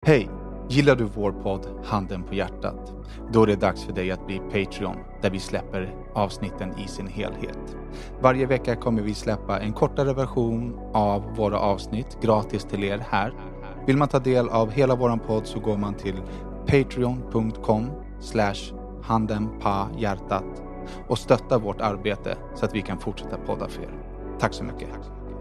Hej! Gillar du vår podd Handen på hjärtat? Då är det dags för dig att bli Patreon, där vi släpper avsnitten i sin helhet. Varje vecka kommer vi släppa en kortare version av våra avsnitt gratis till er här. Vill man ta del av hela våran podd så går man till patreon.com/handenpahjärtat och stöttar vårt arbete så att vi kan fortsätta podda för er. Tack så mycket!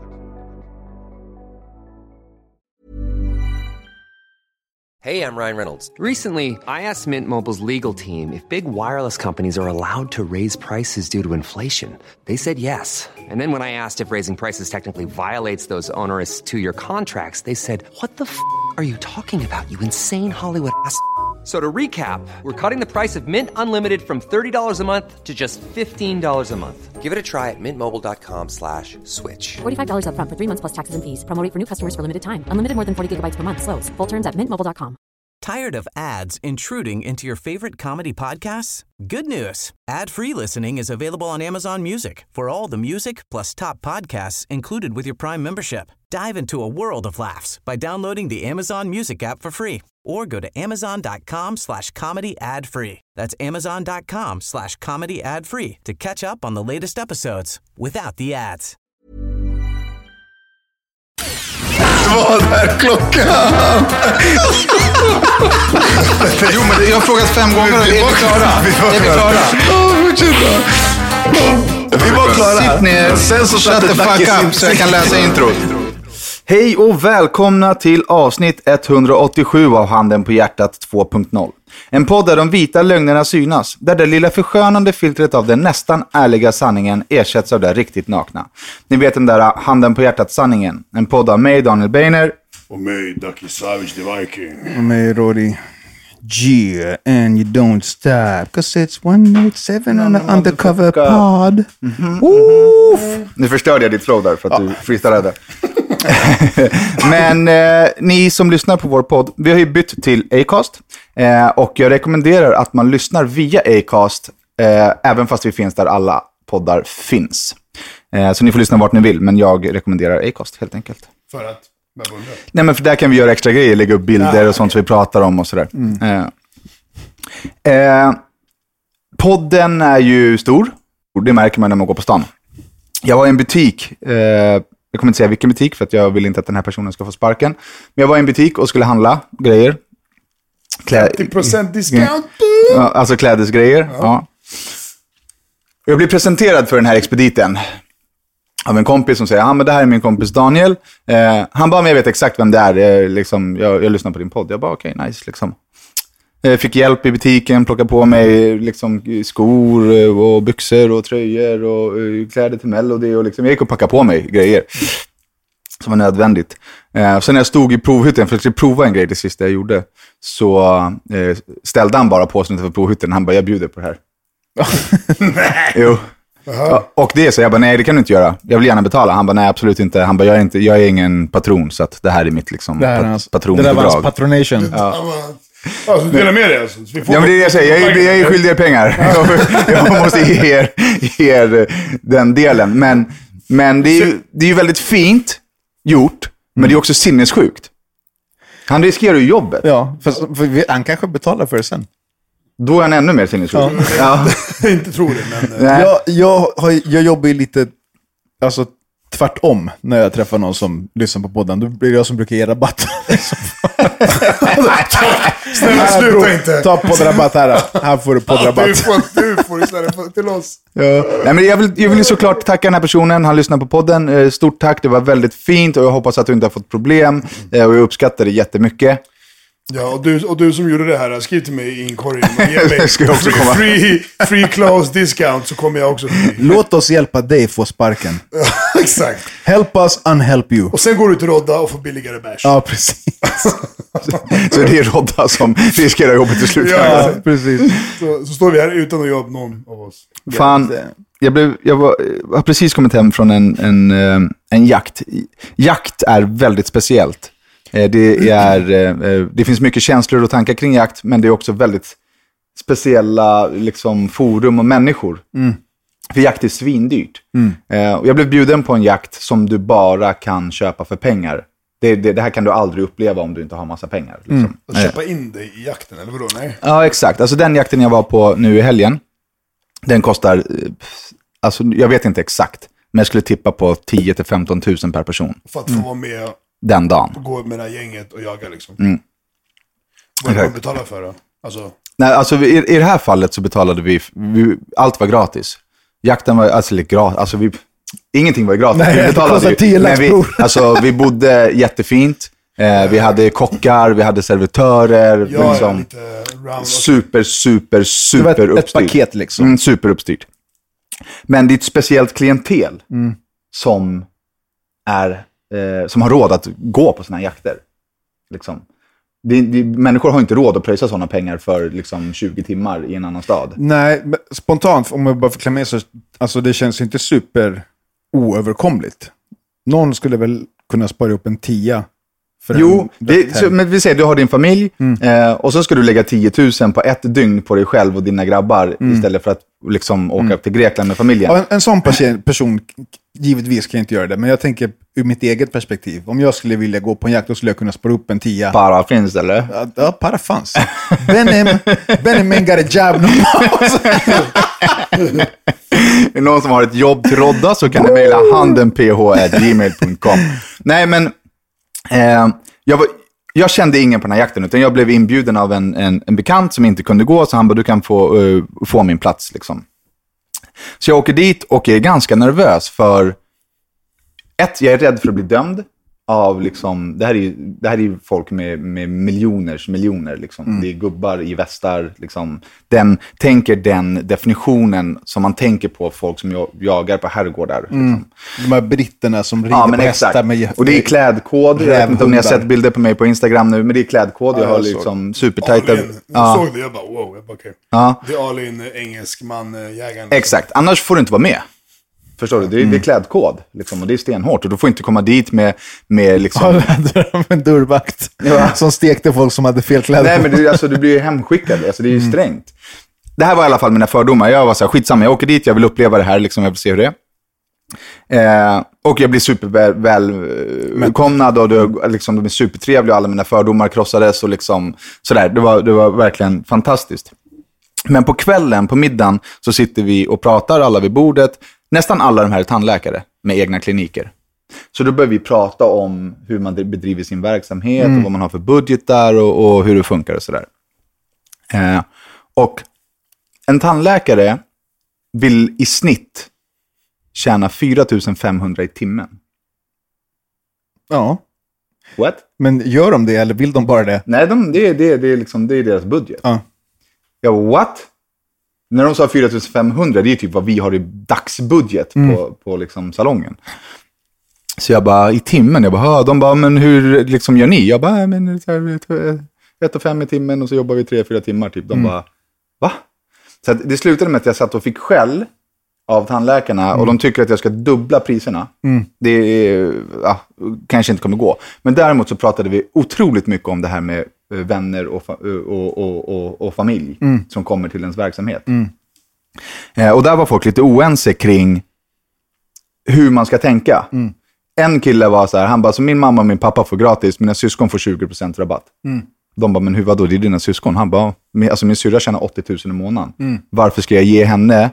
Hey, I'm Ryan Reynolds. Recently, I asked Mint Mobile's legal team if big wireless companies are allowed to raise prices due to inflation. They said yes. And then when I asked if raising prices technically violates those onerous two-year contracts, they said, "What the f*** are you talking about, you insane Hollywood ass?" So to recap, we're cutting the price of Mint Unlimited from $30 a month to just $15 a month. Give it a try at mintmobile.com/switch. $45 up front for 3 months plus taxes and fees. Promo rate for new customers for limited time. Unlimited more than 40 gigabytes per month. Slows full terms at mintmobile.com. Tired of ads intruding into your favorite comedy podcasts? Good news. Ad-free listening is available on Amazon Music for all the music plus top podcasts included with your Prime membership. Dive into a world of laughs by downloading the Amazon Music app for free or go to amazon.com/comedy ad-free. That's amazon.com/comedy ad-free to catch up on the latest episodes without the ads. Vad är klockan? Jo, men jag har frågat 5 gånger. Är vi klara? Vi var klara. Sitt ner. Sen så shut the fuck up så jag kan läsa introt. Hej och välkomna till avsnitt 187 av Handen på hjärtat 2.0. En podd där de vita lögnerna synas, där det lilla förskönande filtret av den nästan ärliga sanningen ersätts av det riktigt nakna. Ni vet den där Handen på hjärtat sanningen. En podd av mig, Daniel Beiner. Och mig, Ducky Savage the Viking. Och mig, Roddy G. And you don't stop, 'cause it's 187 on the undercover pod. Nu förstörde jag ditt flow där för att du freestylade. Men ni som lyssnar på vår podd, vi har ju bytt till Acast. Och jag rekommenderar att man lyssnar via Acast, även fast vi finns där alla poddar finns. Så ni får lyssna vart ni vill, men jag rekommenderar Acast helt enkelt. För att? Nej, men för där kan vi göra extra grejer, lägga upp bilder och sånt som vi pratar om och sådär. Podden är ju stor, och det märker man när man går på stan. Jag var i en butik, jag kommer inte säga vilken butik för att jag vill inte att den här personen ska få sparken. Men jag var i en butik och skulle handla grejer. 50% discount! Alltså klädesgrejer, ja. Jag blev presenterad för den här expediten av en kompis som säger, men det här är min kompis Daniel. Han bara, men jag vet exakt vem det är. Liksom, jag lyssnar på din podd. Jag bara, okej, nice. Liksom. Fick hjälp i butiken, plocka på mig liksom, skor och byxor och tröjor och kläder till Melody. Och liksom, jag gick och packade på mig grejer som var nödvändigt. Sen när jag stod i provhytten för att prova en grej det sista jag gjorde, så ställde han bara på sig för provhytten. Han bara, jag bjuder på det här. Jo. Och det är så, jag bara, nej det kan du inte göra. Jag vill gärna betala. Han bara, nej absolut inte. Han bara, jag är ingen patron, så att det här är mitt liksom patronbidrag. Det där var hans patronation. Ja. Alltså, dela med dig alltså. Ja, men det är det jag säger. Jag är skyldig er pengar. Jag måste ge er den delen. Men det är ju väldigt fint gjort, men det är också sinnessjukt. Han riskerar ju jobbet. Ja, för han kanske betalar för det sen. Då är han ännu mer sinnessjuk. Ja. Jag inte tror det, men... Jag jobbar ju lite alltså, tvärtom när jag träffar någon som lyssnar på podden. Då blir det jag som brukar ge rabatt. Snälla, sluta inte. Ta poddrabatt här. Här får du poddrabatt. Du får istället till oss. Ja. Nej, men jag vill såklart tacka den här personen. Han lyssnar på podden. Stort tack, det var väldigt fint. Och jag hoppas att du inte har fått problem. Och jag uppskattar det jättemycket. Ja, och du som gjorde det här, skriv till mig i inkorgen. Free close discount, så kommer jag också. Låt oss hjälpa dig få sparken. Exakt. Help us, unhelp you. Och sen går du till Rodda och får billigare bärs. Ja, precis. Så det är Rodda som riskerar jobbet till slut. Ja, precis. Så står vi här utan att jobba någon av oss. Fan, jag har precis kommit hem från en jakt. Jakt är väldigt speciellt. Det finns mycket känslor och tankar kring jakt, men det är också väldigt speciella liksom, forum och människor. För jakt är svindyrt. Och jag blev bjuden på en jakt som du bara kan köpa för pengar. Det här kan du aldrig uppleva om du inte har massa pengar. Liksom. Att köpa in dig i jakten, eller vadå? Nej. Ja, exakt. Alltså den jakten jag var på nu i helgen, den kostar, alltså jag vet inte exakt, men jag skulle tippa på 10 till 15 000 per person. För att få vara med den dagen. och gå med det här gänget och jaga liksom. Vad man betalar för då? Alltså... Nej, alltså i det här fallet så betalade vi allt var gratis. Jakten var alltså lite gratis. Alltså ingenting var gratis. Nej, vi betalade vi bodde jättefint. Vi hade kockar, vi hade servitörer. Ja, liksom, lite round. super Det var ett uppstyrt. paket liksom. Super uppstyrt. Men det är ett speciellt klientel som har råd att gå på såna här jakter. Liksom. Människor har inte råd att pröjsa sådana pengar för liksom 20 timmar i en annan stad. Nej, spontant, om jag bara förklarar mig så, alltså det känns inte super oöverkomligt. Någon skulle väl kunna spara upp en 10. Men vi säger du har din familj och så ska du lägga 10 000 på ett dygn på dig själv och dina grabbar istället för att liksom åka upp till Grekland med familjen. Ja, en sån person, givetvis kan jag inte göra det, men jag tänker ur mitt eget perspektiv. Om jag skulle vilja gå på en jakt, då skulle jag kunna spara upp en 10. Para finns eller? Ja, para fanns. Benjamin got a job. Är det någon som har ett jobb till Rodda så kan du mejla handenph@gmail.com. Nej, men jag kände ingen på den här jakten, utan jag blev inbjuden av en bekant som inte kunde gå, så han bara, du kan få min plats liksom. Så jag åker dit och är ganska nervös för jag är rädd för att bli dömd av liksom, det här är ju folk med miljoner liksom. Det är gubbar i västar liksom. Den definitionen som man tänker på folk som jagar på herrgårdar liksom. De här britterna som rider på hästar med... Och det är klädkod. Jag vet inte om ni har sett bilder på mig på Instagram nu, men det är klädkod. Jag har liksom supertajta... Jag såg det, jag bara wow, okej. Ja. Det är all in engelsk man, jägaren. Liksom. Exakt, annars får du inte vara med. Förstår du? Det är klädkod. Liksom, och det är stenhårt. Och du får inte komma dit med liksom... en dörrvakt som stekte folk som hade fel kläder. Nej, men du blir ju hemskickad. Alltså, det är ju strängt. Det här var i alla fall mina fördomar. Jag var så här, skitsamma. Jag åker dit, jag vill uppleva det här. Liksom, jag vill se hur det är. Och jag blir supervälkomnad. Och de är supertrevliga. Och alla mina fördomar krossades. Och liksom, sådär. Det var verkligen fantastiskt. Men på kvällen, på middagen, så sitter vi och pratar alla vid bordet. Nästan alla de här är tandläkare med egna kliniker. Så då börjar vi prata om hur man bedriver sin verksamhet och vad man har för budgetar och hur det funkar och sådär. Och en tandläkare vill i snitt tjäna 4 500 i timmen. Ja. What? Men gör de det eller vill de bara det? Nej, det är deras budget. Ja. Ja, what? När de sa 4 500, det är typ vad vi har i dagsbudget på liksom salongen. Så jag bara, i timmen, de bara, men hur liksom gör ni? Jag bara, men 1,5 i timmen och så jobbar vi 3-4 timmar typ. De bara, va? Så det slutade med att jag satt och fick skäll av tandläkarna och de tycker att jag ska dubbla priserna. Det är, kanske inte kommer gå. Men däremot så pratade vi otroligt mycket om det här med vänner och familj som kommer till ens verksamhet. Och där var folk lite oense kring hur man ska tänka. En kille var så här, han bara, så min mamma och min pappa får gratis, mina syskon får 20% rabatt. De bara, men hur, vadå, det är dina syskon? Han bara, alltså min syrra tjänar 80 000 i månaden. Varför ska jag ge henne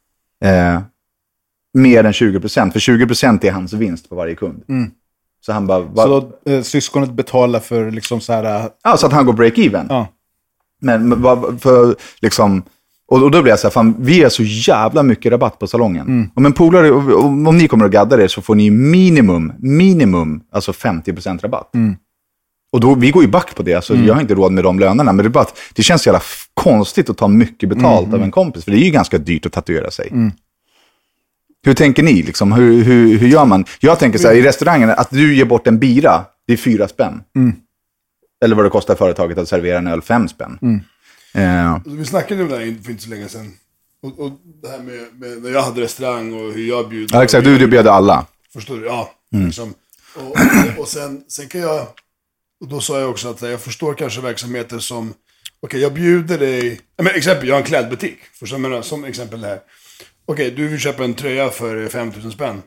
mer än 20%? För 20% är hans vinst på varje kund. Så han bara... Så då, syskonet betalar för liksom så här... Ja, så att han går break-even. Ja. Men för liksom... Och då blir jag så här, fan, vi är så jävla mycket rabatt på salongen. Om en polare, om ni kommer att gadda det så får ni minimum, alltså 50% rabatt. Och då, vi går ju back på det, alltså jag har inte råd med de lönerna, men det är bara att det känns så jävla konstigt att ta mycket betalt av en kompis, för det är ju ganska dyrt att tatuera sig. Hur tänker ni liksom? Hur gör man? Jag tänker så här, i restaurangen, att du ger bort en bira, det är 4 spänn. Eller vad det kostar företaget att servera en öl, 5 spänn. Vi snackade om det här för inte så länge sedan. Och det här med när jag hade restaurang och hur jag bjöd. Ja, exakt. Du bjöd alla. Förstår du? Ja. Liksom. Och sen kan jag... Och då sa jag också att jag förstår kanske verksamheter som... Okej, jag bjuder dig... Men exempel, jag har en klädbutik. Som exempel det här. Okej, du vill köpa en tröja för 5 000 spänn.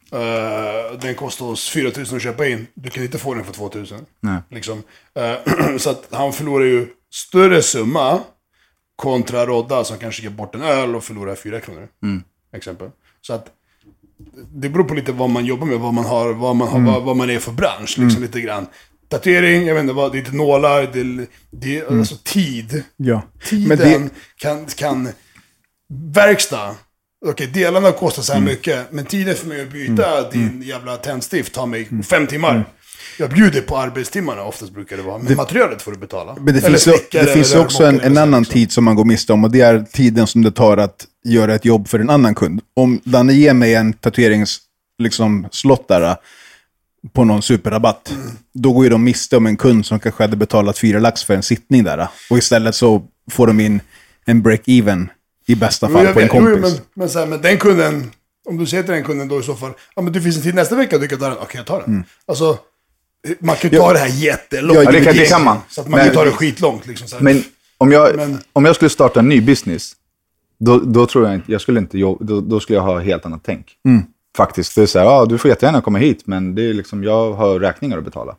Den kostar oss 4 000 att köpa in. Du kan inte få den för 2 000. Nej. Liksom. Så att han förlorar ju större summa kontra Rodda som kanske ger bort en öl och förlorar 4 kronor. Exempel. Så att det beror på lite vad man jobbar med, vad man är för bransch. Liksom lite grann. Tatuering, jag vet inte vad, det är inte nålar, det är alltså tid. Ja. Tiden kan verkstad. Okej, delarna kostar så här mycket, men tiden för mig att byta din jävla tändstift tar mig 5 timmar. Jag bjuder på arbetstimmarna, oftast brukar det vara. Men materialet får du betala. Men det finns också en annan tid som man går miste om, och det är tiden som det tar att göra ett jobb för en annan kund. Om Danne ger mig en tatuerings liksom, slott där på någon superrabatt, då går ju de miste om en kund som kanske hade betalat 4 lax för en sittning där. Och istället så får de in en break-even i bästa fall på en kompis. Men den kunden, om du säger till den kunden då i så fall, ja men det finns en tid nästa vecka du kan ta den. Okej, jag tar den. Alltså, man kan ju ta det här jättelångt. Ja, det kan man. Så att man kan ta det skitlångt. Liksom, så här. Men om jag skulle starta en ny business, då tror jag skulle inte då skulle jag ha helt annat tänk. Faktiskt, det är så här, du får jättegärna komma hit, men det är liksom, jag har räkningar att betala.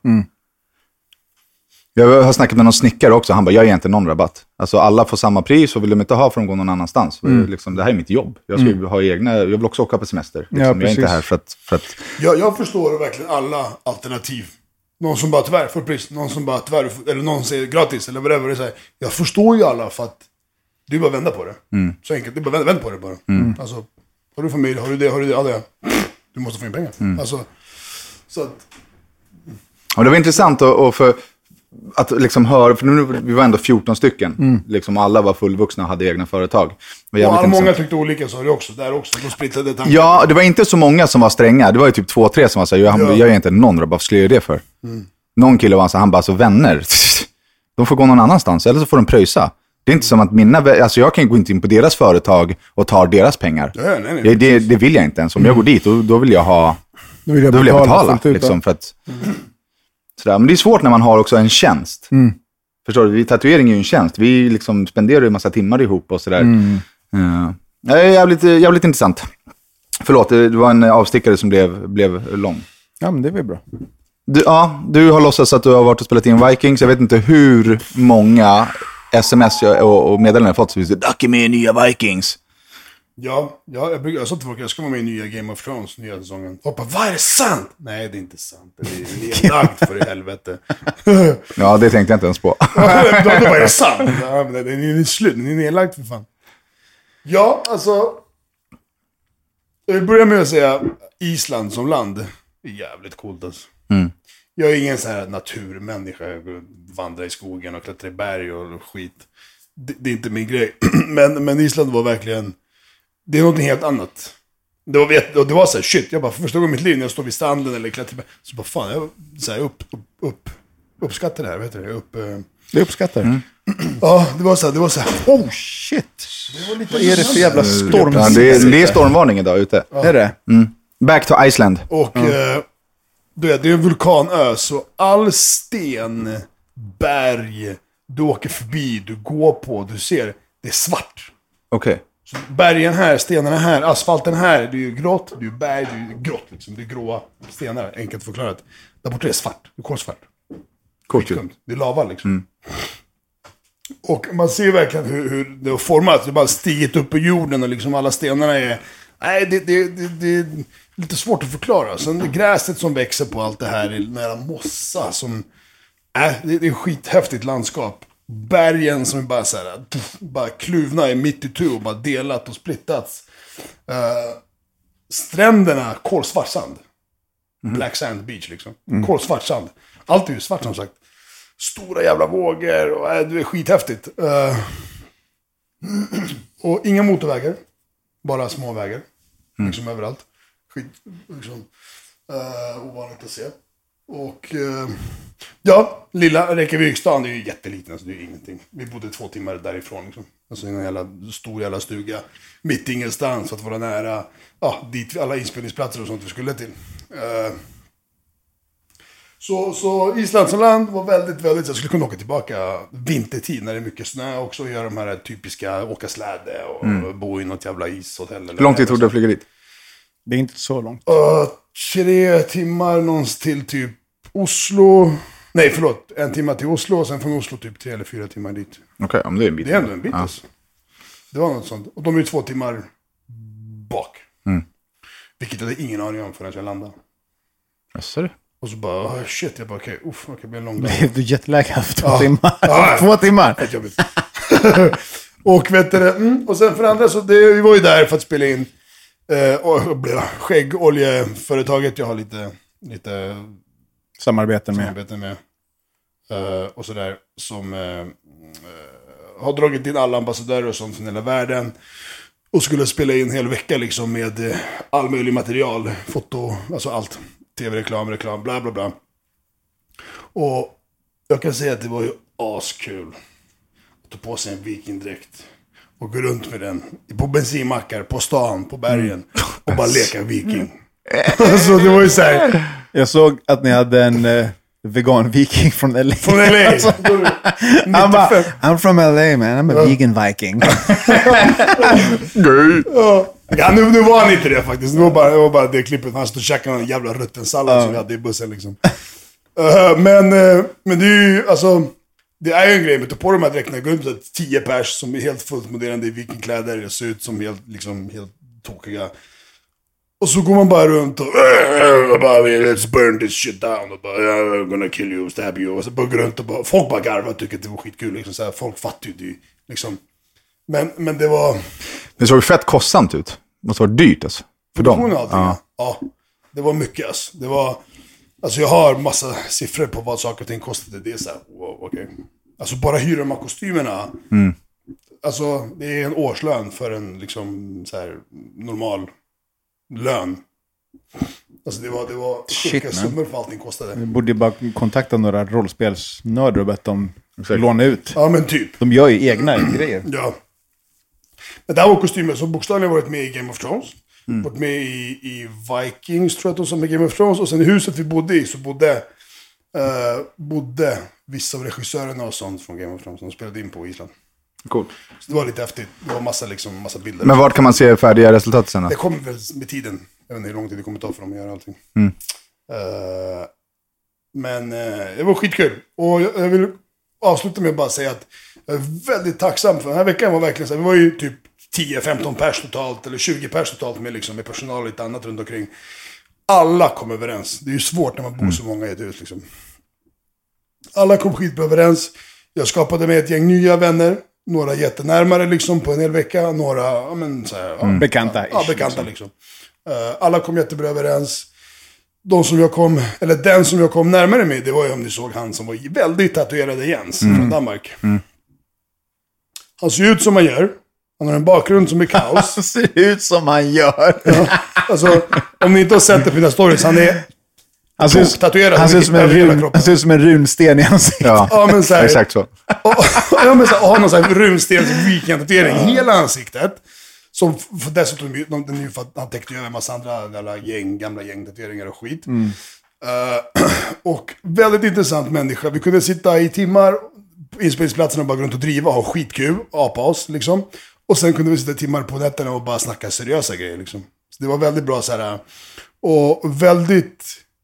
Jag har snackat med någon snickare också, han bara, jag ger inte någon rabatt. Alltså alla får samma pris och vill de inte ha för att gå någon annanstans. Liksom, det här är mitt jobb. Jag ska ha jag vill också åka på semester. Liksom. Jag är inte här för att... Jag förstår verkligen alla alternativ. Någon som bara tyvärr får pris, någon som bara tyvärr, eller någon säger gratis, eller whatever. Det är jag förstår ju alla, för att du bara vända på det. Så enkelt, du bara vända på det bara. Alltså, har du familj, har du det, ja det. Du måste få in pengar. Alltså, så att... Och det var intressant att liksom höra, för nu vi var ändå 14 stycken. Liksom alla var fullvuxna och hade egna företag. Och många tyckte olika, så det också. Där också, de splittrade tanken. Ja, det var inte så många som var stränga. Det var ju typ 2-3 som var så här, jag ger inte någon rabatt, skulle jag göra det för? Någon kille var så han bara, så vänner, de får gå någon annanstans, eller så får de pröjsa. Det är inte som att alltså jag kan gå in på deras företag och ta deras pengar. Nej. Det vill jag inte ens. Om jag går dit, då vill jag betala. Liksom, för att, sådär. Men det är svårt när man har också en tjänst. Förstår du? Tatuering är ju en tjänst. Vi liksom spenderar ju en massa timmar ihop och sådär. Det är jävligt intressant. Förlåt, det var en avstickare som blev lång. Ja, men det var bra. Du har låtsats att du har varit och spelat in Vikings. Jag vet inte hur många sms och meddelanden jag fått, så finns det Ducky med i nya Vikings. Ja, jag sa till folk, jag ska vara med i nya Game of Thrones, nya säsongen. Folk bara, vad är det sant? Nej, det är inte sant. Det är nedlagt för i helvete. Ja, det tänkte jag inte ens på. Då var det sant. Ja, det är slut, det är nedlagt för fan. Ja, alltså. Jag vill börja med att säga Island som land är jävligt coolt alltså. Jag är ingen så här naturmänniska. Jag vandrar i skogen och klättrar i berg och skit. Det är inte min grej. Men Island var verkligen... Det är något helt annat. Det var så här, shit. Jag bara, för första gången i mitt liv när jag står vid stranden eller klättrar i berg. Så bara, fan, jag så här, uppskattar det här. Vet du, Det uppskattar. Ja, det var så här. Oh shit. Det var lite Vad är det för jävla storm? Ja, det är stormvarning idag ute. Ja. Är det? Back to Iceland. Och det är en vulkanö, så all sten, berg, du åker förbi, du går på, du ser, det är svart. Okej. Så bergen här, stenarna här, asfalten här, det är ju grått, det är berg, det är grått liksom, det är gråa stenar, enkelt förklarat. Där borta är det svart, det är kolsvart. Coolt. Det är lava liksom. Och man ser verkligen hur det har formats, det har bara stigit upp på jorden och liksom alla stenarna är... Nej, det är lite svårt att förklara. Sen gräset som växer på allt det här är nära mossa som... det är skithäftigt landskap. Bergen som är bara så här, bara kluvna i mitt i tu och bara delat och splittats. Stränderna, kolsvart sand. Black Sand Beach liksom. Kolsvart sand. Allt är ju svart som sagt. Stora jävla vågor och det är skithäftigt. Och inga motorvägar. Bara små vägar. Liksom överallt. Skit, liksom. Ovanligt att se. Och ja, lilla Reykjavikstan är ju jätteliten, alltså det är ju ingenting. Vi bodde 2 timmar därifrån liksom. Alltså i en stor jävla stuga mitt ingenstans för att vara nära dit alla inspelningsplatser och sånt vi skulle till. Så Island som land var väldigt, väldigt... Jag skulle kunna åka tillbaka vintertid när det är mycket snö också och göra de här typiska åka släde och bo i något jävla ishotell. Hur lång tid tog det att flyga dit? Det är inte så långt. 3 timmar någonstans till typ Oslo. Nej, förlåt. 1 timme till Oslo och sen från Oslo typ 3 eller 4 timmar dit. Okej, men det är en bit. Det är ändå en bit alltså. Det var något sånt. Och de är ju 2 timmar bak. Vilket jag hade ingen aning om förrän jag landade. Jaså du? Och så bara, shit, jag bara okej, det blir en lång dag. Blev du jetlaggad för 2 timmar? 2 timmar? Helt jobbigt. Och vet du det, och sen för andra så, vi var ju där för att spela in skäggoljeföretaget jag har lite Samarbeten med. Och sådär, som har dragit in alla ambassadörer och sånt från hela världen. Och skulle spela in en hel vecka liksom med all möjlig material, foto, alltså allt. TV-reklam, bla bla bla. Och jag kan säga att det var ju askul att ta på sig en vikingdräkt och gå runt med den på bensinmackar, på stan, på bergen och bara leka viking. Så det var ju så här. Jag såg att ni hade en vegan-viking från LA. Från LA. Alltså, I'm from LA, man. I'm a vegan viking. Ja, nu var han inte det faktiskt. Det var bara det klippet. Han stod och käkade en jävla rutten sallad som vi hade i bussen liksom. Men det är ju, alltså, det är ju en grej med att ta på de här dräkterna. Gå runt med 10 pers som är helt fullt modellerande i vikingkläder och ser ut som helt tokiga. Och så går man bara runt och bara, let's burn this shit down. Och bara, I'm gonna kill you, stab you. Och så bara går runt och bara, folk bara garvar och tycker att det var skitkul. Liksom, så här, folk fattar ju det liksom. Men det var... Det såg fett kostsamt ut. Det måste vara dyrt alltså. För dem. Ja, det var mycket alltså. Det var... Alltså jag har massa siffror på vad saker och ting kostade. Det är så här, wow, okej. Alltså bara hyra de här kostymerna. Alltså det är en årslön för en liksom så här normal lön. Alltså det var sjuka summor för allting kostade. Vi borde bara kontakta några rollspelsnördar och bett dem låna ut. Ja, men typ. De gör ju egna grejer. Ja. Men det här var kostymer som bokstavligen varit med i Game of Thrones. Varit med i Vikings, tror jag att de som är Game of Thrones. Och sen i huset vi bodde i så bodde vissa av regissörerna och sånt från Game of Thrones som spelade in på Island. Cool. Så det var lite häftigt. Det var massa bilder. Men vart kan man se färdiga resultat sen då? Det kommer väl med tiden. Jag vet inte hur lång tid det kommer ta för dem att göra allting. Men det var skitkul. Och jag vill avsluta med att bara säga att jag är väldigt tacksam för den här veckan var verkligen så här, vi var ju typ 10-15 pers totalt, eller 20 pers totalt med personal och lite annat runt omkring. Alla kom överens. Det är ju svårt när man bor så många i ett hus liksom. Alla kom skitbra överens. Jag skapade med ett gäng nya vänner. Några jättenärmare liksom på en hel vecka. Några, bekanta. Bekanta liksom. Alla kom jättebra överens. Den som jag kom närmare med, det var ju om ni såg han som var väldigt tatuerad Jens från Danmark. Han ser ut som han gör. Han har en bakgrund som är kaos. Han ser ut som han gör. Ja, alltså, om ni inte har sett det på mina stories, han är tatuerad. Han ser ut som en runsten i ansiktet. Ja, men så här, exakt så. Och har någon sån här runstens viking-tatuering i hela ansiktet. Som dessutom, han täckte ju över en massa andra gamla gängtatueringar och skit. Och väldigt intressant människa. Vi kunde sitta i timmar på inspelningsplatsen och bara gå runt och driva och ha skitkul, apa oss liksom. Och sen kunde vi sitta timmar på nätterna och bara snacka seriösa grejer liksom. Så det var väldigt bra så här. Och väldigt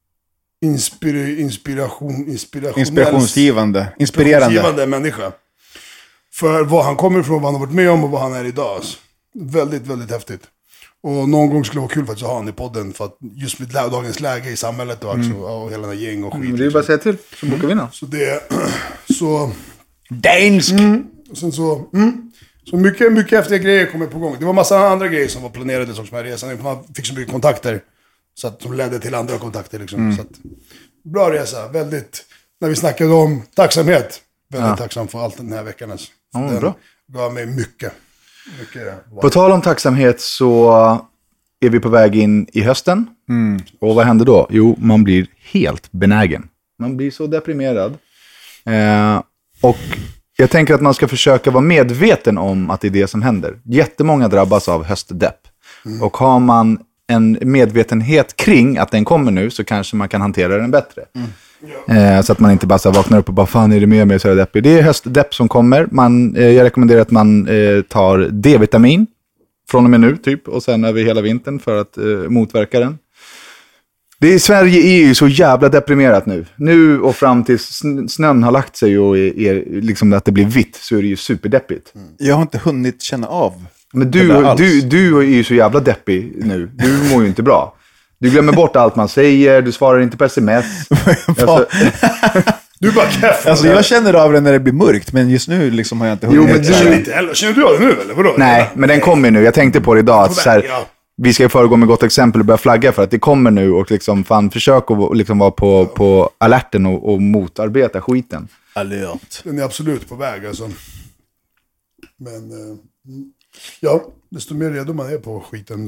inspirerande människa. För vad han kommer ifrån, vad han har varit med om och vad han är idag. Alltså. Väldigt, väldigt häftigt. Och någon gång skulle det vara kul faktiskt att ha han i podden. För att just med dagens läge i samhället och, och hela den här gäng och skit. Det är bara att säga till, så bokar vi nå. Så det så... Dansk! Och sen så mycket häftiga grejer kommer på gång. Det var massa andra grejer som var planerade som här resan. Man fick så mycket kontakter. Så att de ledde till andra kontakter liksom. Så att, bra resa, väldigt... När vi snackade om tacksamhet. Väldigt tacksam för allt den här veckan. Alltså. Den bra. gav mig mycket. Wow. På tal om tacksamhet så är vi på väg in i hösten. Och vad händer då? Jo, man blir helt benägen. Man blir så deprimerad. Och jag tänker att man ska försöka vara medveten om att det är det som händer. Jättemånga drabbas av höstdepp. Och har man en medvetenhet kring att den kommer nu så kanske man kan hantera den bättre. Så att man inte bara så vaknar upp och bara fan är det med mig så är det deppig. Det är höstdepp som kommer. Jag rekommenderar att man tar D-vitamin. från och med nu typ. Och sen över hela vintern för att motverka den. Sverige är ju så jävla deprimerat nu. Nu och fram till snön har lagt sig och är liksom att det blir vitt så är det ju superdeppigt. Jag har inte hunnit känna av. Men du är ju så jävla deppig nu. Du mår ju inte bra. Du glömmer bort allt man säger. Du svarar inte på sms. Du är bara keff. Alltså jag känner av det när det blir mörkt. Men just nu liksom har jag inte hunnit. Känner du av det nu eller vadå? Nej, men den kommer nu. Jag tänkte på det idag. Att så här, vi ska föregå med gott exempel och börja flagga för att det kommer nu. Och liksom fan försök att liksom vara på alerten och motarbeta skiten. Alert. Den är absolut på väg alltså. Men ja, desto mer redo man är på skiten.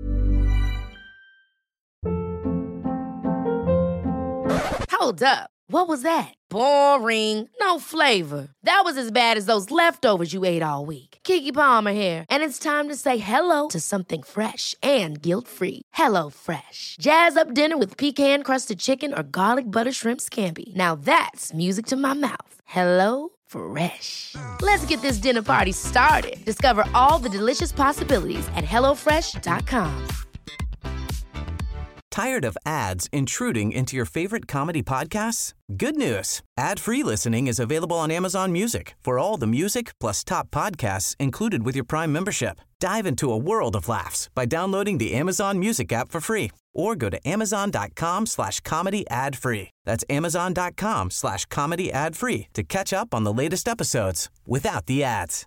Hold up. What was that? Boring. No flavor. That was as bad as those leftovers you ate all week. Keke Palmer here. And it's time to say hello to something fresh and guilt-free. Hello Fresh. Jazz up dinner with pecan-crusted chicken or garlic butter shrimp scampi. Now that's music to my mouth. Hello Fresh. Let's get this dinner party started. Discover all the delicious possibilities at hellofresh.com. Tired of ads intruding into your favorite comedy podcasts? Good news. Ad-free listening is available on Amazon Music for all the music plus top podcasts included with your Prime membership. Dive into a world of laughs by downloading the Amazon Music app for free or go to amazon.com/comedy ad-free. That's amazon.com/comedy ad-free to catch up on the latest episodes without the ads.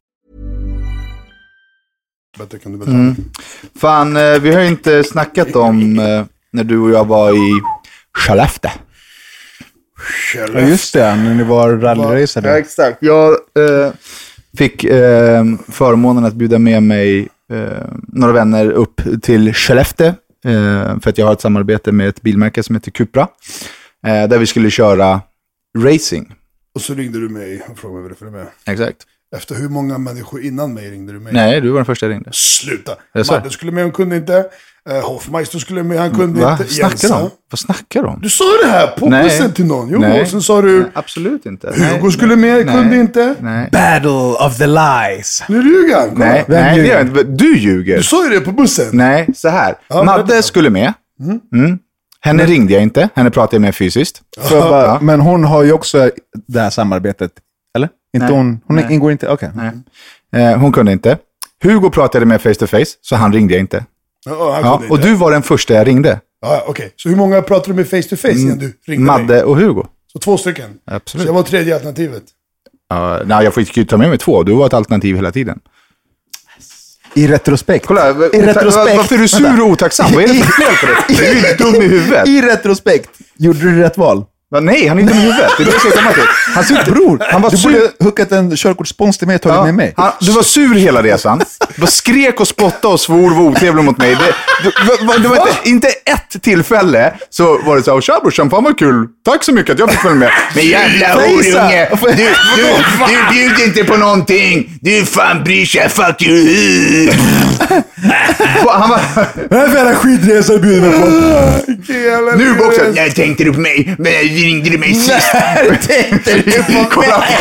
Fan, vi har ju inte snackat om när du och jag var i Skellefteå. Ja, just det, när ni var rallyracade. Ja, exakt. Jag fick förmånen att bjuda med mig några vänner upp till Skellefteå för att jag har ett samarbete med ett bilmärke som heter Cupra där vi skulle köra racing. Och så ringde du mig och frågade mig vad det med. Exakt. Efter hur många människor innan mig ringde du mig? Nej, du var den första jag ringde. Sluta. Madde skulle med, hon kunde inte. Hoffmeister skulle med, han kunde inte. Vad snackar de? Du sa det här på bussen till någon. Jo, och sen sa du... Nej, absolut inte. Hugo skulle med, kunde inte. Nej. Battle of the lies. Nu ljuger han. Nej, det är inte. Du ljuger. Du sa ju det på bussen. Nej, så här. Madde skulle med. Henne ringde jag inte. Henne pratade jag med fysiskt. Men hon har ju också det här samarbetet. Eller? Inte hon ingår inte. Okej. Hon kunde inte. Hugo pratade med face to face, så han ringde jag inte. Och du var den första jag ringde. Okej. Så hur många pratade du med face to face innan du ringde Madde mig? och Hugo. Så 2 stycken? Absolut. Så jag var tredje alternativet? Nej, jag får ju ta med mig 2. Du var ett alternativ hela tiden. I retrospekt. Kolla, varför är du sur och otacksam? Vad är det för fel på det? Du är ju dum i huvudet. I retrospekt. Gjorde du rätt val? Nej, han är inte dum i huvudet. Det är det jag säger till. Han sitt bror. Han var du sur. borde huckat en körkortsspons till mig och tagit med mig. Du var sur hela resan. Du var skrek och spottade och svor och var otrevlig mot mig. Det var inte ett tillfälle så var det så här, tja brorsan, fan vad kul. Tack så mycket att jag fick följa med. Men jävla orunge, du bjuder inte på någonting. Du fan bryr sig, fuck you. Han var... Det här är jävla skidresa du bjuder mig på. Nu också, nej tänkte du på mig. Men ringde du mig sist. Tänkte du på mig.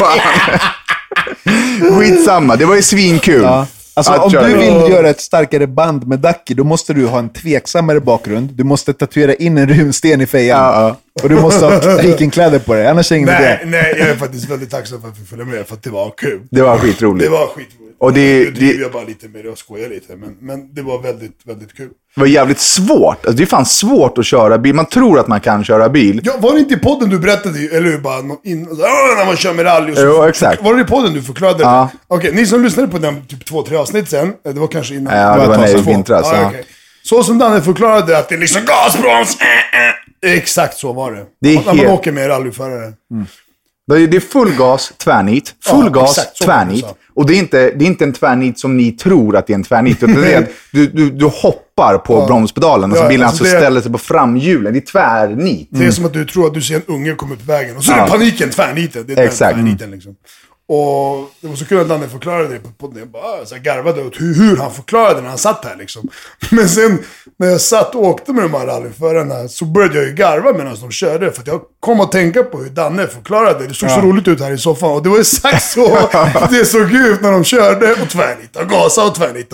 Skitsamma, det var ju svinkul. Ja. Alltså om du vill göra ett starkare band med Ducky, då måste du ha en tveksammare bakgrund. Du måste tatuera in en runsten i fejan. Och du måste ha vikinkläder på dig, annars är det ingen idé. Nej, jag är faktiskt väldigt tacksam för att vi följer med, för att det var kul. Det var skitroligt. Och det driver jag bara lite med det och skojar lite. Men det var väldigt, väldigt kul. Det var jävligt svårt. Alltså, det är fan svårt att köra bil. Man tror att man kan köra bil. Ja, var det inte i podden du berättade, eller hur? Bara när man kör med rally och så. Jo, exakt. Var det i podden du förklarade det? Okej, ni som lyssnade på den typ 2-3 avsnitt sen, det var kanske innan. Ja, det var när i vintras. Så som Danne förklarade att det är liksom gasbroms. Exakt så var det. När man åker med rallyförare. Det är full gas, tvärnit. Full gas, tvärnit. Och det är inte en tvärnit som ni tror att det är en tvärnit. Utan det är att du hoppar på bromspedalen. Och så bilen alltså ställer sig på framhjulen. Det är tvärnit. Det är som att du tror att du ser en unge komma upp vägen. Och så är det paniken, tvärniten. Det är tvärniten liksom. Och det var så kul att Danne förklarade det på det. Jag bara så jag garvade åt hur han förklarade när han satt här liksom. Men sen när jag satt och åkte med de här rallyförarna så började jag ju garva medan de körde. För att jag kom att tänka på hur Danne förklarade. Det såg så roligt ut här i soffan. Och det var exakt så det såg ut när de körde och tvärnita. Gasa och tvärnita.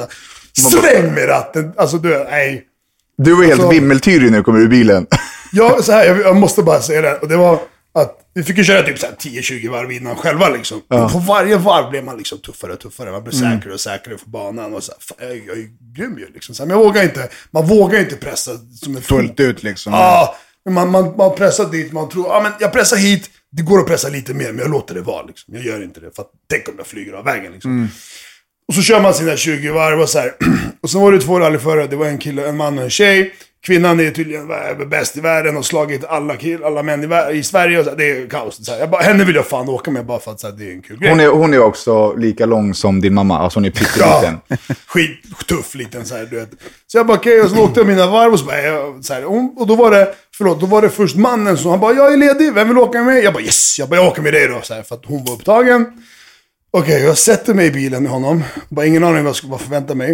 Sväng med ratten. Alltså nej. Du var helt vimmeltyrig när du kom ur bilen. Ja, så här, jag måste bara säga det. Och det var att vi fick ju köra typ 10-20 varv innan själva liksom. På varje varv blev man liksom tuffare och tuffare. Man blev säkrare och säkrare på banan. Och så här, fan, jag är grym ju liksom. Så här, men man vågar inte pressa som en fullt ut liksom. Ja, man pressar dit. Man tror, men jag pressar hit. Det går att pressa lite mer, men jag låter det vara liksom. Jag gör inte det, för att tänk om jag flyger av vägen liksom. Och så kör man sina 20 varv och så här. Och så var det 2 rallyförare. Det var en kille, en man och en tjej. Kvinnan är tydligen bäst i världen och slagit alla män i Sverige. Och så, det är kaos. Så här, henne vill jag fan åka med bara för att så här, det är en kul grej. Hon är också lika lång som din mamma. Alltså hon är pytteliten. Ja, skittuff liten så här, du vet. Så jag bara okej, och så åkte jag mina varv och så bara, så här, och då var det först mannen som han bara, jag är ledig, vem vill åka med? Jag bara yes, jag åker med dig då. Så här, för att hon var upptagen. Okej, jag sätter mig i bilen med honom. Bara ingen aning vad jag skulle förvänta mig.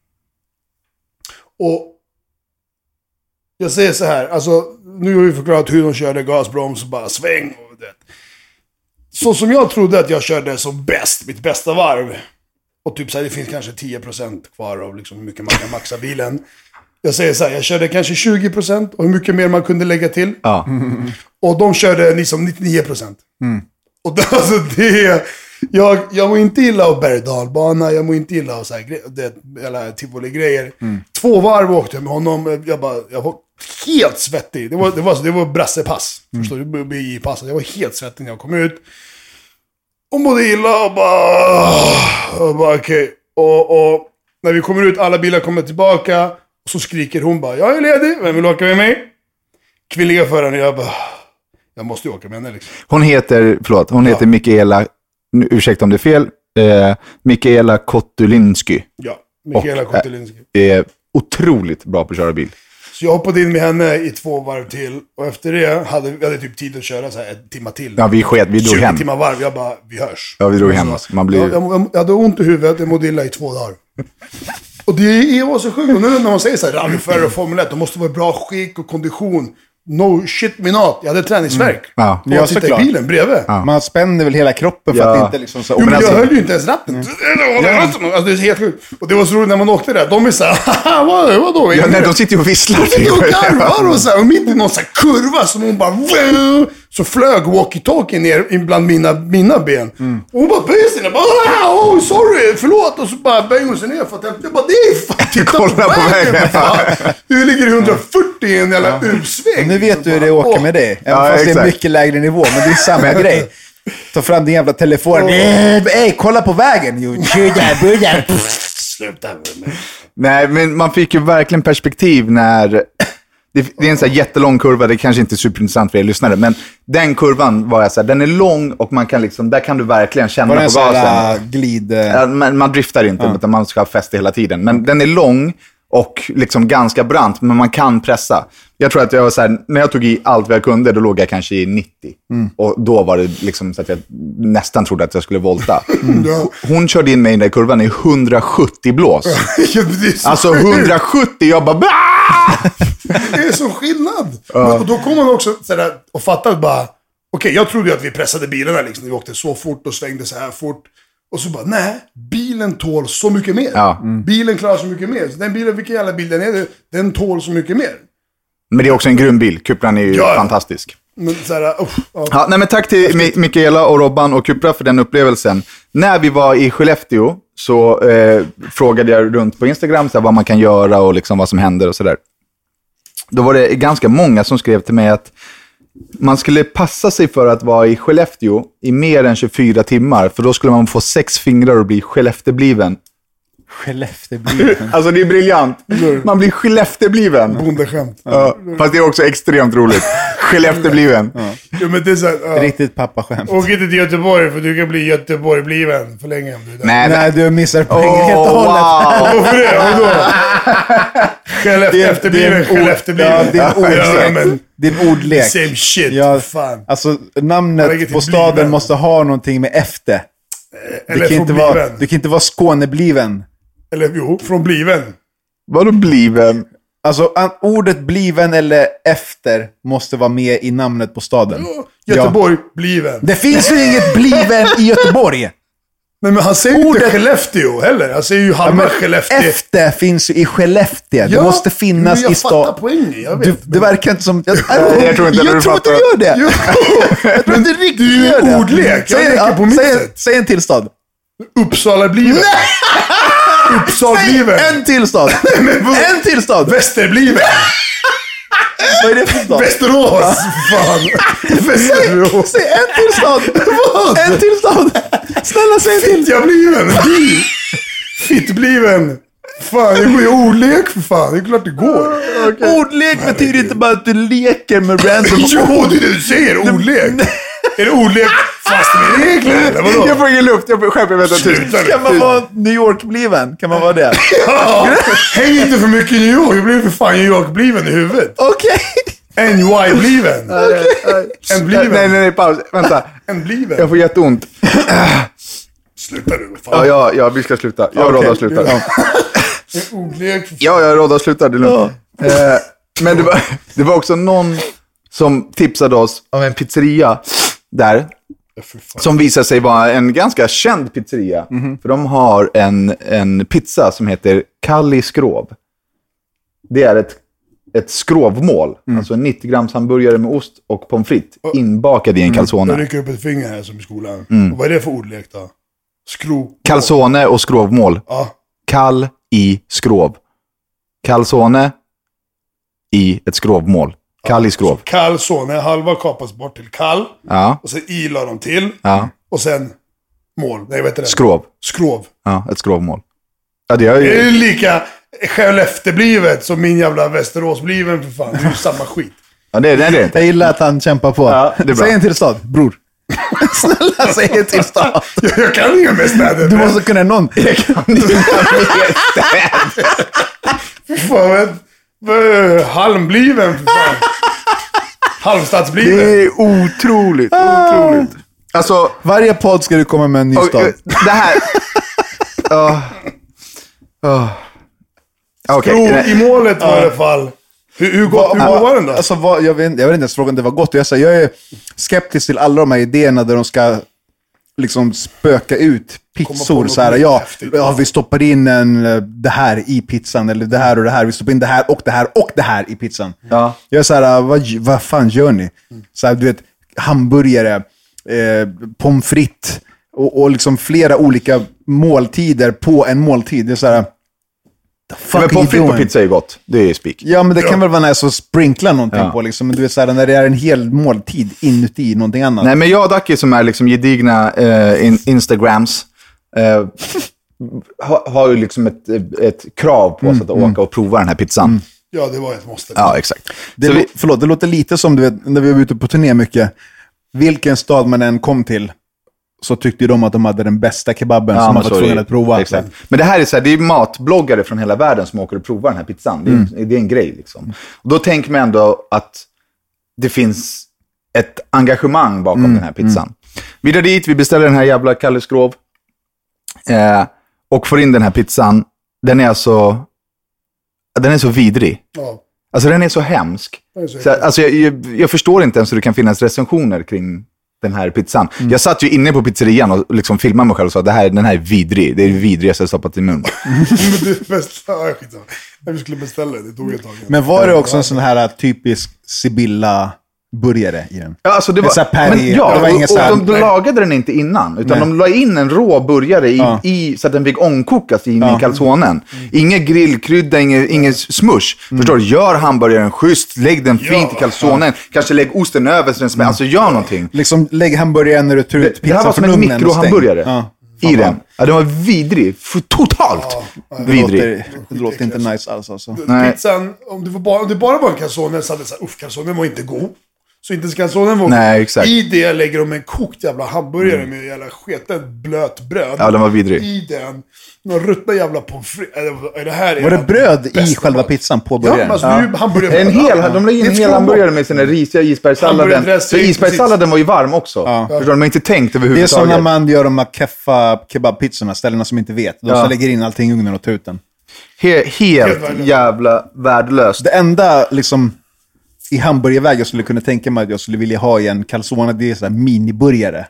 Och jag säger så här, alltså nu har vi förklarat hur de körde gasbroms och bara sväng och det. Så som jag trodde att jag körde som bäst, mitt bästa varv. Och typ så här, det finns kanske 10% kvar av liksom hur mycket man kan maxa bilen. Jag säger så här, jag körde kanske 20% och hur mycket mer man kunde lägga till. Ja. Och de körde liksom 99%. Och då, alltså det... Jag mår inte illa av berg-dalbana, jag mår inte illa av så här eller tivoli-grejer. 2 varv åkte jag med honom, jag var helt svettig. Det var brassepass. Förstår du? BI-pass. Jag var helt svettig när jag kom ut. Och mådde illa och bara okej. Och när vi kommer ut, alla bilar kommer tillbaka. Och så skriker hon bara, jag är ledig, vem vill åka med mig? Kvinnliga föraren, jag måste ju åka med henne liksom. Hon heter Mikaela, ursäkta om det är fel, Mikaela Kotulinski. Ja, Mikaela Kotulinski. Är otroligt bra på att köra bil. Så jag hoppade in med henne i 2 varv till. Och efter det hade vi typ tid att köra så här 1 timme till. Ja, vi drog 20 hem. 20 timmar varv, jag bara, vi hörs. Ja, vi drog hem. Jag hade ont i huvudet, jag mådde illa i 2 dagar. Och det var så sjukt. Och nu när man säger så här, rallyförare och Formel 1, de måste vara bra skick och kondition. No shit me not. Jag hade träningsverk. Ja. Och jag sitter i bilen bredvid. Ja. Man spänner väl hela kroppen för att inte liksom så... Jo, men jag höll ju inte ens ratten. Alltså, det är helt sjukt. Och det var så roligt när man åkte där. De är så här, vadå? Ja, nej, de sitter ju och visslar. De sitter och garvar och så här. Och mitt i någon så här kurva som hon bara... Så flög walkie-talkie ner bland mina ben. Och hon bara böjer sig ner. Oh, sorry, förlåt. Och så bara böjer hon sig ner. För att jag bara, det är fan... Titta på vägen. Du ligger i 140 i en jävla utsväng. Nu vet du hur det åker med dig. Även fast det är mycket lägre nivå. Men det är samma grej. Ta fram din jävla telefon. Kolla på vägen. Sluta med mig. Nej, men man fick ju verkligen perspektiv när... Det är en så här jättelång kurva, det är kanske inte är superintressant för er lyssnare, men den kurvan var jag så här, den är lång och man kan liksom, där kan du verkligen känna på gasen. Glid... Man driftar inte, utan man ska ha fäste hela tiden. Men den är lång och liksom ganska brant, men man kan pressa. Jag tror att jag var så här, när jag tog i allt vad jag kunde, då låg jag kanske i 90. Och då var det liksom så att jag nästan trodde att jag skulle volta. Hon körde in mig i den där kurvan i 170 blås. Alltså 170, jag bara... Det är så skillnad. Och då kommer man också sådär, och fattar bara... Okej, jag trodde ju att vi pressade bilarna liksom. Vi åkte så fort och svängde så här fort. Och så bara, nej, bilen tål så mycket mer. Ja. Bilen klarar så mycket mer. Så den bilen, vilken jävla bil den är, den tål så mycket mer. Men det är också en grym bil. Cupran är ju fantastisk. Men, såhär, ja, nej, men tack till Mikaela och Robban och Cupra för den upplevelsen. När vi var i Skellefteå så frågade jag runt på Instagram så här, vad man kan göra och liksom vad som händer och sådär. Då var det ganska många som skrev till mig att man skulle passa sig för att vara i Skellefteå i mer än 24 timmar. För då skulle man få 6 fingrar och bli Skelleftebliven. Skelleftebliven? Alltså det är briljant. Man blir Skelleftebliven. Bondeskämt. Fast det är också extremt roligt. Skelleftebliven. Jo, men det är så här, riktigt pappaskämt. Åk inte till Göteborg för du kan bli Göteborgbliven för länge. Nej, du missar poängen helt och hållet. Wow. Varför det? Vadå? Skelleftebliven. Din ordlek. Same shit. Ja, fan. alltså namnet på staden bliven måste ha någonting med efter. Eller du kan inte vara Skånebliven. Eller jo, från bliven. Vadå bliven? Alltså ordet bliven eller efter måste vara med i namnet på staden. Göteborg, bliven. Det finns ju inget bliven i Göteborg. Men han säger inte Skellefteå heller. Han säger ju halva Skellefteå. Efter finns ju i Skellefteå. Det måste finnas i stad. Jag fattar poängen, jag vet. Det verkar inte som... Jag tror inte du gör det. Jag tror inte riktigt du gör det. Ordlek. Jag leker på mitt sätt. Säg en till stad. Uppsala-bliven. Uppsala-bliven. En till stad. En till stad. Västerbliven. Vad är det för stad? Västerås. Fan. Västerås. Säg en till stad. Vad? En till stad. Snälla säg en till. Fittjabliven. Fittbliven. Fan, det går ju ordlek för fan. Det är klart det går. Ordlek betyder inte bara att du leker med random. Jo, du säger ordlek. Är det ordlek fast med regler eller vadå? Jag får ingen luft, jag skärper mig. Kan man vara New York-bliven? Kan man vara det? Ja, häng inte för mycket i New York. Jag blir för fan New York-bliven i huvudet. Okej. NY-bliven. En bliven. Nej, paus. Vänta. En bliven. Jag får jätteont. Sluta nu. Fan. Ja, vi ska sluta. Jag rådar att sluta. Ja. Ordlek. Ja, jag rådar att sluta. Det är lugnt. Men det var också någon som tipsade oss om en pizzeria där. Som visar sig vara en ganska känd pizzeria. För de har en pizza som heter Kalli Skrov. Det är ett skrovmål. Alltså en 90 grams hamburgare med ost och pommes frites inbakad i en calzone. Jag rycker upp ett finger här som i skolan. Och vad är det för ordlek då? Calzone och skrovmål. Ja. Kall i skrov. Calzone i ett skrovmål. Kall i skrov. Calzone, halva kapas bort till kall. Ja. Och sen la de till. Ja. Och sen mål. Nej, vet du det? Skrov. Skrov. Ja, ett skrovmål. Ja, det är Det är ju... ju lika Skellefteåblivet som min jävla Västeråsbliven för fan. Det är ju samma skit. Ja, det är det inte. Jag gillar att han kämpar på. Ja, det är bra. Säg en till stad, bror. Snälla, säg en till stad. Jag kan inga mer städer. Du måste kunna någon. Jag kan inte mer städer. Fan, Halmbliven för fan. Halmstadsbliven. Det är otroligt. Alltså, Varje podd ska du komma med en ny stad. det här... Okej. Prov i målet var i alla fall. Hur var den då? Alltså, jag vet inte ens frågan, det var gott. Jag är skeptisk till alla de här idéerna där de ska liksom spöka ut pizzor. Så här, vi stoppar in det här i pizzan, eller det här och det här. Vi stoppar in det här och det här och det här i pizzan. Ja. Jag är så här, vad fan gör ni? Så här, du vet, hamburgare, pommes frites och liksom flera olika måltider på en måltid. Det är så här... Men pommes frites på pizza är gott. Det är spik. Ja, men det kan väl vara nice att sprinkla någonting på liksom. Men du vet såhär, när det är en hel måltid inuti någonting annat. Nej, men jag och Ducky som är liksom gedigna Instagrams har ju liksom ett krav på oss att åka och prova den här pizzan. Ja, det var ett måste. Ja, exakt. Det låter lite som, du vet, när vi var ute på turné mycket. Vilken stad man än kom till, så tyckte de att de hade den bästa kebaben som man var tvungen att prova. Exakt. Men det här är så här, det är matbloggare från hela världen som åker och provar den här pizzan. Det är en grej liksom. Och då tänker man ändå att det finns ett engagemang bakom den här pizzan. Vi drar dit, vi beställer den här jävla Kalli Skrov och får in den här pizzan. Den är så vidrig. Ja. Alltså den är så hemsk. Alltså jag förstår inte ens hur det kan finnas recensioner kring den här pizzan. Jag satt ju inne på pizzerian och liksom filmade mig själv och sa den här är vidrig. Det är det vidrigaste jag stoppat i mun. Men det bästa, när vi skulle beställa det tog ett tag. Men var det också en sån här typisk Sibylla-burgare i den? Ja, alltså det var, de lagade den inte innan, utan de la in en rå burgare i så att den fick ångkokas in i calzonen. Ingen grillkrydda, ingen smush. Förstår du? Gör hamburgaren schysst, lägg den fint i calzonen. Kanske lägg osten över så den smäller. Alltså gör någonting. Liksom lägg hamburgaren när du tar ut pizzan från ugnen. Det här var som en mikrohamburgare i den. Ja, den var vidrig. Totalt vidrig. Det låter inte nice alls alltså. Pizzan, om det bara var en calzone så hade det såhär, calzonen var inte god. Så inte calzonen var Nej, exakt. I det lägger de en kokt jävla hamburgare med jävla sketen blöt bröd. Ja, den var vidrig. I den, några ruttna jävla pommes frites. Var det bröd i själva pizzan på burgaren? Ja, alltså, de la in en hel hamburgare med sina risiga isbergssalladen. Så isbergssalladen var ju varm också. Förstår du? De har inte tänkt överhuvudtaget. Det är som när man gör de här keffa kebabpizzorna, ställena som inte vet. De så lägger in allting i ugnen och tar ut den. Helt jävla värdelöst. Det enda liksom i hamburgerväg jag skulle kunna tänka mig att jag skulle vilja ha i en calzone, det är så här miniburgare.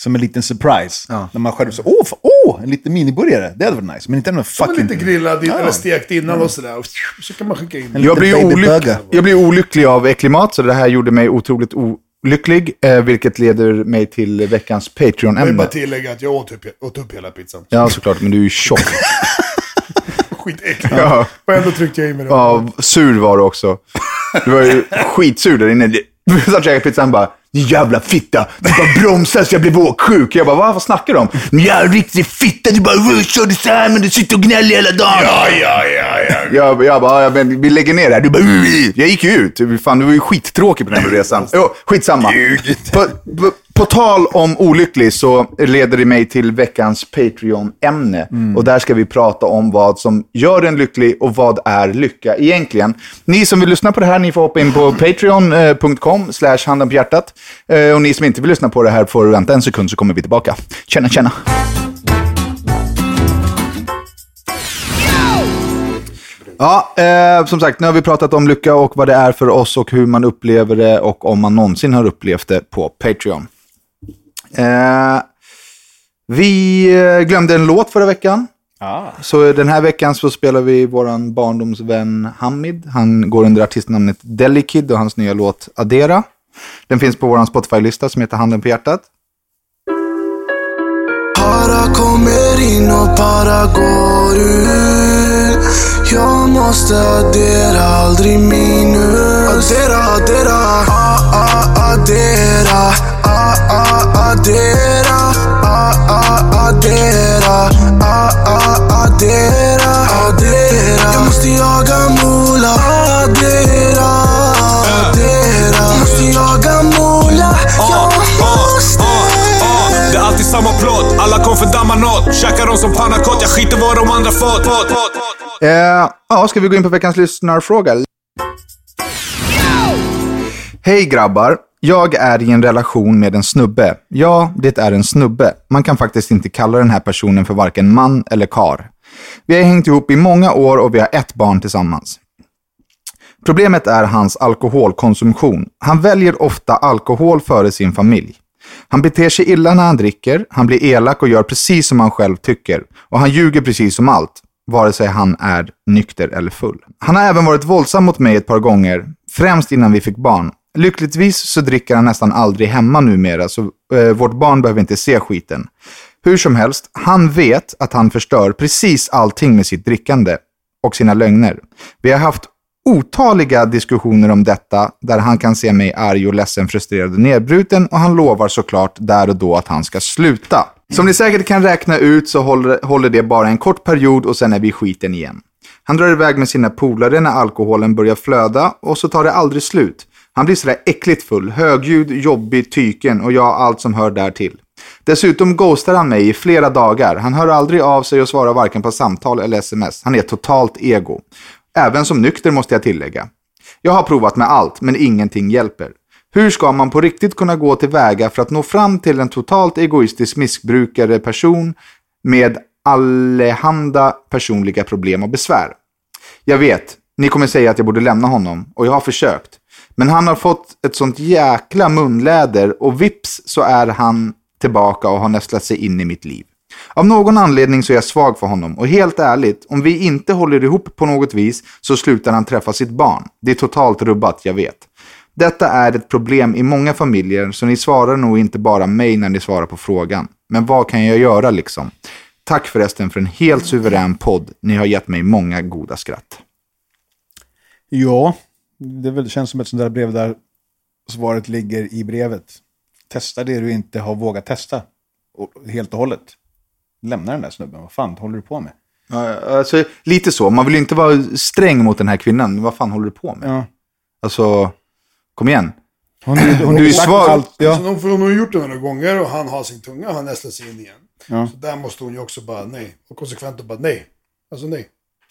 som en liten surprise. Ja. När man själv så, en liten miniburgare. Det hade varit nice. Men inte någon Som fucking... lite grillad eller stekt innan och sådär. Och så kan man skicka in. Jag blir olycklig av äcklig mat, så det här gjorde mig otroligt olycklig. Vilket leder mig till veckans Jag vill Patreon-ämne. bara tillägga att jag åt upp hela pizzan. Ja, såklart, men du är ju tjock. Skitäckligt. Ja. Och ändå tryckte jag in mig det. Ja, sur var du också. Du var ju skitsur där inne. Du satt käka pizzan bara, din jävla fitta. Du bara bromsar så jag blev åksjuk. Jag bara, vad snackar du om? Men jag är en riktig fitta. Du bara, körde så här, men du sitter och gnäller hela dagen. Jag bara, men vi lägger ner det här. Du bara, jag gick ju ut. Fan, du var ju skittråkig på den här resan. Jo, skitsamma. På tal om olycklig så leder det mig till veckans Patreon-ämne. Och där ska vi prata om vad som gör en lycklig och vad är lycka egentligen. Ni som vill lyssna på det här, ni får hoppa in på patreon.com/handen på hjärtat. Och ni som inte vill lyssna på det här får vänta en sekund så kommer vi tillbaka. Tjena. Ja, som sagt, nu har vi pratat om lycka och vad det är för oss och hur man upplever det och om man någonsin har upplevt det på Patreon. Vi glömde en låt förra veckan. Så den här veckan så spelar vi våran barndomsvän Hamid. Han går under artistnamnet Delikid och hans nya låt Adera. Den finns på våran Spotify-lista som heter Handen på hjärtat. Para kommer in och para går ut. Jag måste addera, aldrig minus. Addera, addera, addera, addera, addera, addera, addera. Jag måste jaga mula, addera, addera. Jag måste jaga mula, jag måste. Det är alltid samma plåt, alla kom för damma nåt. Käkar dem som pannakott, jag skiter vad de andra fått. Ja, ska vi gå in på veckans lyssnarfråga? Hej grabbar, jag är i en relation med en snubbe. Ja, det är en snubbe. Man kan faktiskt inte kalla den här personen för varken man eller kar. Vi har hängt ihop i många år och vi har ett barn tillsammans. Problemet är hans alkoholkonsumtion. Han väljer ofta alkohol före sin familj. Han beter sig illa när han dricker, han blir elak och gör precis som han själv tycker. Och han ljuger precis om allt, vare sig han är nykter eller full. Han har även varit våldsam mot mig ett par gånger, främst innan vi fick barn. Lyckligtvis så dricker han nästan aldrig hemma numera, så vårt barn behöver inte se skiten. Hur som helst, han vet att han förstör precis allting med sitt drickande och sina lögner. Vi har haft otaliga diskussioner om detta där han kan se mig arg och ledsen, frustrerad och nedbruten och han lovar såklart där och då att han ska sluta. Som ni säkert kan räkna ut så håller det bara en kort period och sen är vi i skiten igen. Han drar iväg med sina polare när alkoholen börjar flöda och så tar det aldrig slut. Han blir sådär äckligt full, högljud, jobbig, tyken och allt som hör där till. Dessutom ghostar han mig i flera dagar. Han hör aldrig av sig och svarar varken på samtal eller sms. Han är totalt ego. Även som nykter måste jag tillägga. Jag har provat med allt men ingenting hjälper. Hur ska man på riktigt kunna gå till väga för att nå fram till en totalt egoistisk missbrukare person med allehanda personliga problem och besvär? Jag vet, ni kommer säga att jag borde lämna honom och jag har försökt. Men han har fått ett sånt jäkla munläder och vips så är han tillbaka och har nästlat sig in i mitt liv. Av någon anledning så är jag svag för honom och helt ärligt, om vi inte håller ihop på något vis så slutar han träffa sitt barn. Det är totalt rubbat, jag vet. Detta är ett problem i många familjer så ni svarar nog inte bara mig när ni svarar på frågan. Men vad kan jag göra liksom? Tack förresten för en helt suverän podd. Ni har gett mig många goda skratt. Ja, det känns som ett sånt där brev där svaret ligger i brevet. Testa det du inte har vågat testa. Helt och hållet. Lämna den där snubben. Vad fan håller du på med? Alltså, lite så. Man vill ju inte vara sträng mot den här kvinnan. Men vad fan håller du på med? Ja. Alltså, kom igen. Hon är ju svag. Alltså, hon har gjort det några gånger och han har sin tunga och han nästlar sig in igen. Ja. Så där måste hon ju också bara nej. Och konsekvent bara nej. Alltså nej.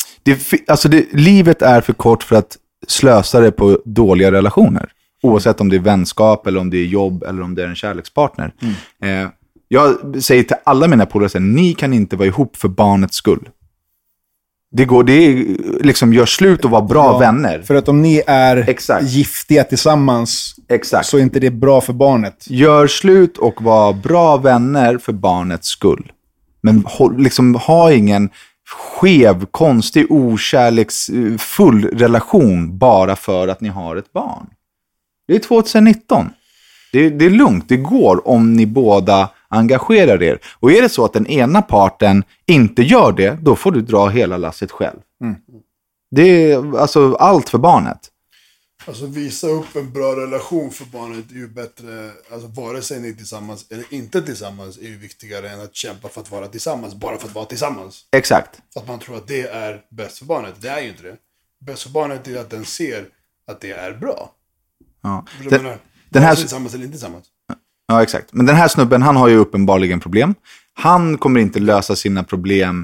Livet är för kort för att slösa det på dåliga relationer. Oavsett om det är vänskap eller om det är jobb eller om det är en kärlekspartner. Jag säger till alla mina polare att ni kan inte vara ihop för barnets skull. Det är liksom gör slut och vara bra vänner. För att om ni är giftiga tillsammans så är inte det bra för barnet. Gör slut och var bra vänner för barnets skull. Men liksom ha ingen skev, konstig, okärleksfull relation bara för att ni har ett barn. Det är 2019. Det är lugnt, det går om ni båda engagerar er. Och är det så att den ena parten inte gör det, då får du dra hela lasset själv. Det är alltså allt för barnet. Alltså visa upp en bra relation för barnet är ju bättre, alltså vare sig ni är tillsammans eller inte tillsammans är ju viktigare än att kämpa för att vara tillsammans, bara för att vara tillsammans. Exakt. För att man tror att det är bäst för barnet, det är ju inte det. Bäst för barnet är att den ser att det är bra. Ja. Den här tillsammans eller inte tillsammans. Ja, exakt. Men den här snubben, han har ju uppenbarligen problem. Han kommer inte lösa sina problem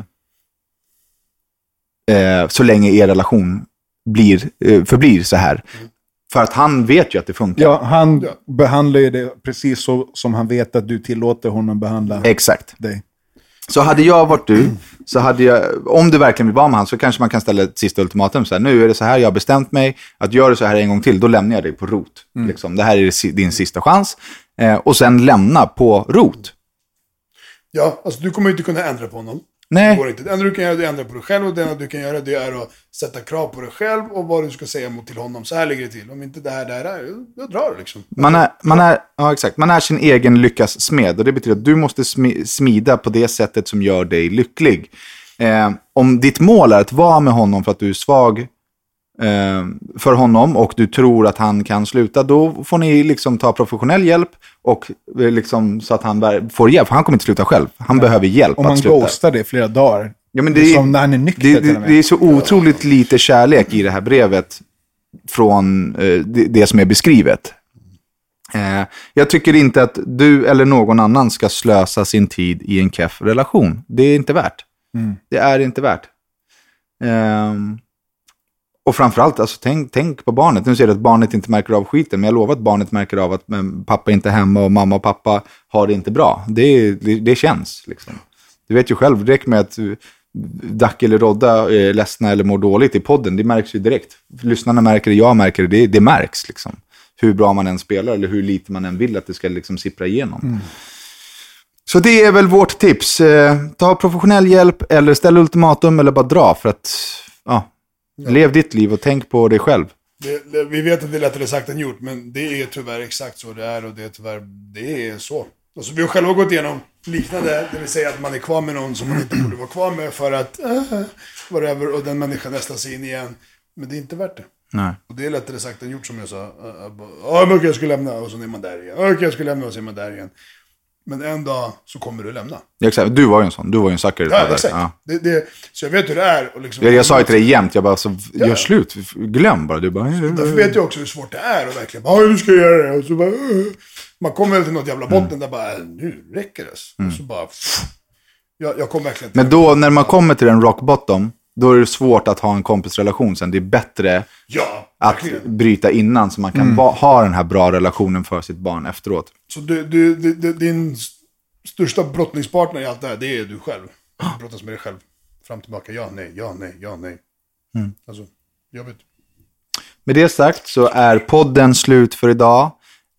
så länge er relation förblir så här. För att han vet ju att det funkar. Ja, han behandlar ju det precis så som han vet att du tillåter honom behandla dig. Så hade jag varit du, så hade jag, om du verkligen vill vara med han, så kanske man kan ställa ett sista ultimatum. Så här, nu är det så här, jag har bestämt mig att göra det så här en gång till, då lämnar jag dig på rot. Liksom. Det här är din sista chans. Och sen lämna på rot. Ja, alltså du kommer ju inte kunna ändra på honom. Nej. Det går inte. Det enda du kan göra är att ändra på dig själv, och det enda du kan göra det är att sätta krav på dig själv och vad du ska säga mot till honom. Så här ligger det till. Om inte det här är, då drar det liksom. Ja, exakt. Man är sin egen lyckas smed, och det betyder att du måste smida på det sättet som gör dig lycklig. Om ditt mål är att vara med honom för att du är svag för honom och du tror att han kan sluta, då får ni liksom ta professionell hjälp och liksom så att han får hjälp, för han kommer inte sluta själv. Han behöver hjälp att sluta. Om man ghostar det flera dagar. Ja, men det är som när han är nykter. Det är så otroligt lite kärlek i det här brevet från det som är beskrivet. Jag tycker inte att du eller någon annan ska slösa sin tid i en keff relation. Det är inte värt. Det är inte värt. Och framförallt, alltså, tänk på barnet. Nu ser du att barnet inte märker av skiten, men jag lovar att barnet märker av att pappa inte är hemma och mamma och pappa har det inte bra. Det känns liksom. Du vet ju själv, det räcker med att Dack eller Rodda är ledsna eller mår dåligt i podden. Det märks ju direkt. Lyssnarna märker det, jag märker det. Det märks liksom. Hur bra man än spelar eller hur lite man än vill att det ska liksom sippra igenom. Så det är väl vårt tips. Ta professionell hjälp eller ställ ultimatum eller bara dra, för att lev ditt liv och tänk på dig själv. Vi vet att det är lättare sagt än gjort, men det är tyvärr exakt så det är, och det är så. Alltså, vi har själva gått igenom liknande, det vill säga att man är kvar med någon som man inte borde vara kvar med för att whatever, och den människan nästan sig in igen. Men det är inte värt det. Nej. Och det är lättare sagt än gjort, som jag sa. Men jag skulle lämna, och så är man där igen. Jag skulle lämna, och så är man där igen. Men en dag så kommer du lämna. Ja, exakt. Du var ju en sån. Du var ju en sucker. Ja, exakt. Ja. Så jag vet hur det är. Och liksom, jag sa ju till dig jämt. Jag bara, gör slut. Glöm bara. Du bara... Därför vet jag också hur svårt det är. Och verkligen, nu ska jag göra det. Och så bara... Man kommer väl till något jävla botten där bara, nu räcker det. Och så bara... Jag kommer verkligen till. Men då, när man kommer till en rock bottom, då är det svårt att ha en kompisrelation sen. Det är bättre att bryta innan, så man kan ha den här bra relationen för sitt barn efteråt. Så din största brottningspartner i allt det här, det är du själv. Du brottas med dig själv. Fram tillbaka, ja, nej. Alltså, jobbigt. Med det sagt så är podden slut för idag.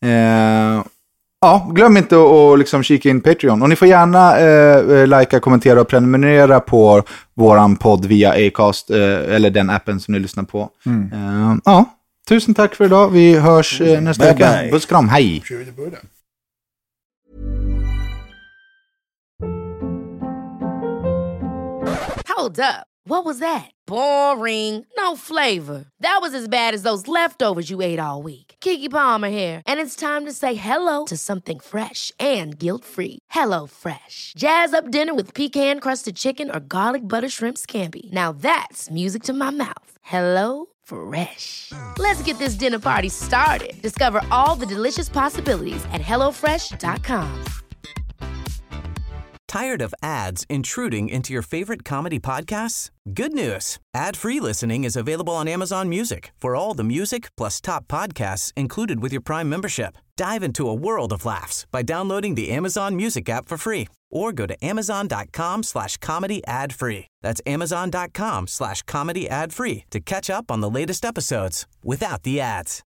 Glöm inte att liksom kika in Patreon. Och ni får gärna likea, kommentera och prenumerera på våran podd via Acast eller den appen som ni lyssnar på. Tusen tack för idag. Vi hörs nästa vecka. Puss kram, hej! Hold up. What was that? Boring. No flavor. That was as bad as those leftovers you ate all week. Keke Palmer here, and it's time to say hello to something fresh and guilt-free. Hello Fresh. Jazz up dinner with pecan-crusted chicken or garlic butter shrimp scampi. Now that's music to my mouth. Hello Fresh. Let's get this dinner party started. Discover all the delicious possibilities at hellofresh.com. Tired of ads intruding into your favorite comedy podcasts? Good news. Ad-free listening is available on Amazon Music for all the music plus top podcasts included with your Prime membership. Dive into a world of laughs by downloading the Amazon Music app for free or go to amazon.com/comedy ad free. That's amazon.com/comedy ad free to catch up on the latest episodes without the ads.